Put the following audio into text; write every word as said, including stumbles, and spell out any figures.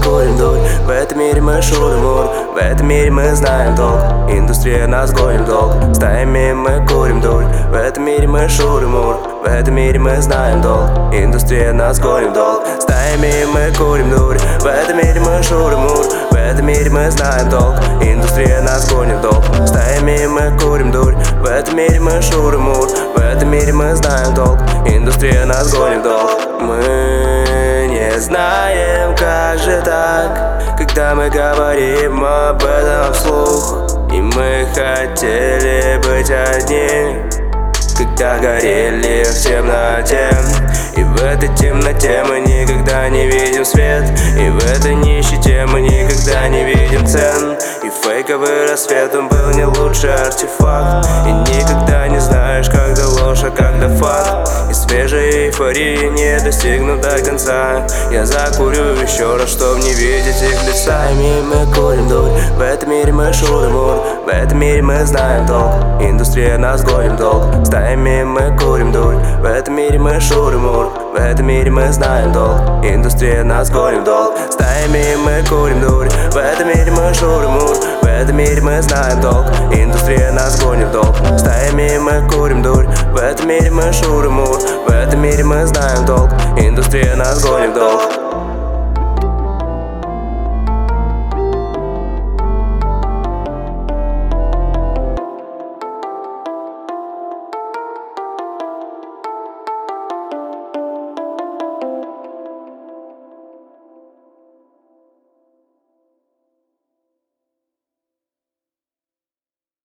курим дурь, в этом мире мы шуры-мур, в этом мире мы знаем толк, индустрия нас гонит в долг. Стаями мы курим дурь, в этом мире мы шуры-мур, в этом мире мы знаем долг, индустрия нас гонит в долг. Стаями мы курим дурь, в этом мире мы шуры-мур, в этом мире мы знаем толк, индустрия нас гонит в долг. Стаями мы курим дурь, в этом мире мы шуры-мур, в этом мире мы знаем толк, индустрия нас гонит в долг. Мы не знаем, как же так, когда мы говорим об этом вслух. И мы хотели быть одни, когда горели в темноте. И в этой темноте мы никогда не видим свет, и в этой нищете мы никогда не видим цен. И фейковый рассвет, он был не лучший артефакт, и никогда не знаешь, когда ложь, а когда факт. И свежей эйфории не достигну до конца. Я закурю еще раз, чтоб не видеть их лица. И мы курим дурь, в этом мире мы шуры-мур, в этом мире мы знаем толк, индустрия нас гонит в долг. Стаями мы курим дурь, в этом мире мы шуры-мур, в этом мире мы знаем долг, индустрия нас гонит в долг. Стаями мы курим дурь, в этом мире мы шуры-мур, в этом мире мы знаем долг, индустрия нас гонит в долг. Стаями мы курим дурь, в этом мире мы шуры-мур, в этом мире мы знаем долг, индустрия нас гонит в долг.